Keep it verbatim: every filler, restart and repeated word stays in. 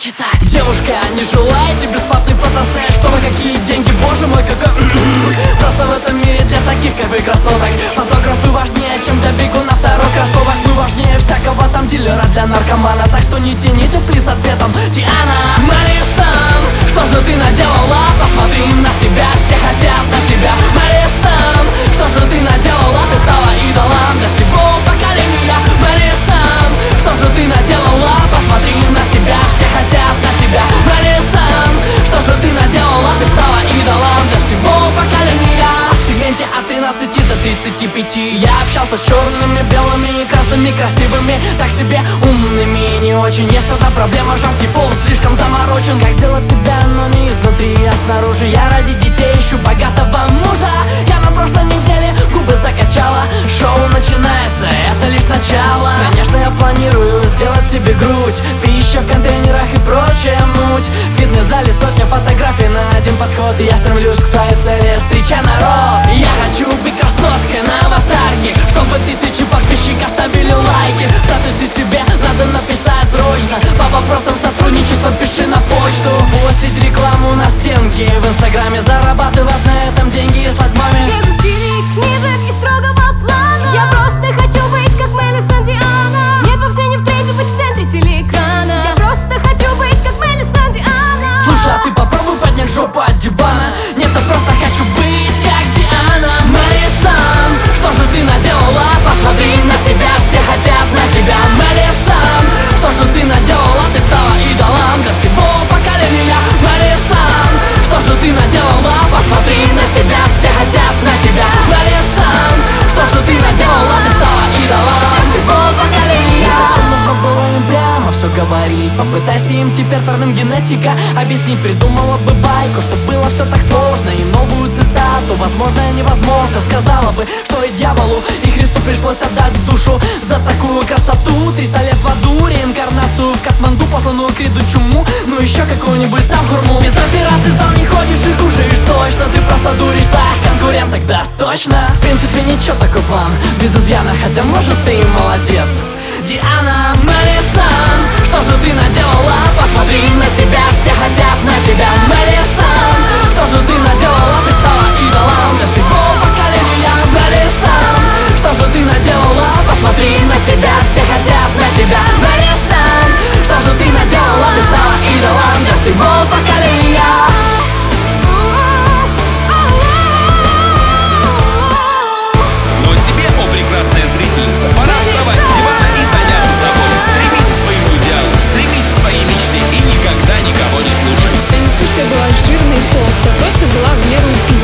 читать. Девушка, не желаете бесплатный фотосет? Чтобы какие деньги, боже мой, какой просто в этом мире для таких, как вы, красоток фотографы важнее, чем для бегуна второй кроссовок. Мы важнее всякого там дилера для наркомана. Так что не тяните, плиз, ответом Диана Мэрисон, что же ты наделала? Посмотри на себя, все хотят на тебя. Мэрисон, что же ты наделала? Ты стала идолом для всего поколения. Мэрисон, что же ты наделала? Посмотри на себя, все хотят на тебя. Мэрисон, что же ты наделала? Ты стала идолом для всего поколения. В сегменте от тринадцати до тридцати пяти я общался с черными, белыми и красными, красивыми, так себе умными. Не очень есть одна проблема: женский пол слишком заморочен. Как сделать себя, но не изнутри, а снаружи. Я ради детей ищу богатого мужа. Я на прошлой неделе губы закачала. Шоу начинается, это лишь начало. Конечно, я планирую сделать себе грудь, пища в контейнерах и прочая муть. В фитнес-зале сотня фотографий на один подход, и я стремлюсь к своей цели, встреча народ. Я хочу быть красоткой на аватарке, чтобы тысячи подписчиков ставили лайки. В статусе себе надо написать срочно: по вопросам сотрудничества пиши на почту. Постить рекламу на стенке в инстаграме, зарабатывать на этом деньги и слать маме. Без усилий, книжек и строгого плана. Я просто хочу быть как Мелисон Диана. Нет, вовсе не в тренде быть в центре телеэкрана. Я просто хочу быть как Мелисон Диана. Слушай, а ты попробуй поднять жопу от дивана. Нет, я просто хочу быть как Диана Мэрисон, что же ты наделала? Посмотри на себя, все хотят на тебя. Мэрисон, что же ты наделала? Ты стала идолом для всего поколения. Мэрисон, что же ты наделала? Посмотри на себя, все хотят на тебя. Мэрисон, что же ты наделала? Ты стала идолом для всего поколения. Зачем нужно было им прямо все говорить? Попытайся им теперь термин-генетика объяснить. Придумала бы байку, что было все так сложно, и новую цитату, возможно и невозможно. Сказала бы, что и дьяволу, и Христу пришлось отдать душу за такую красоту. Триста лет в аду, реинкарнацию в Катманду, посланную к Риду чуму, ну еще какую-нибудь там хурму. Без операции в зал не ходишь и кушаешь сочно. Ты просто дуришь своих конкуренток, да точно. В принципе ничего, такой план без изъяна, хотя может ты и молодец. Диана Мэрисон, что же ты наделала? Посмотри на себя, все хотят на тебя. Мэрисон, что же ты наделала? Ты стала идолом для всего поколения. Мэрисон, что же ты наделала? Посмотри на себя, все хотят на тебя. Мэрисон, что же ты наделала? Ты стала идолом для всего поколения. Но тебе, о прекрасная зрительница, пора вставать с дивана и заняться собой. Стремись к своему идеалу, стремись к своей мечте и никогда никого не слушай. Я не скажу, что я была жирной и толстой, просто была в меру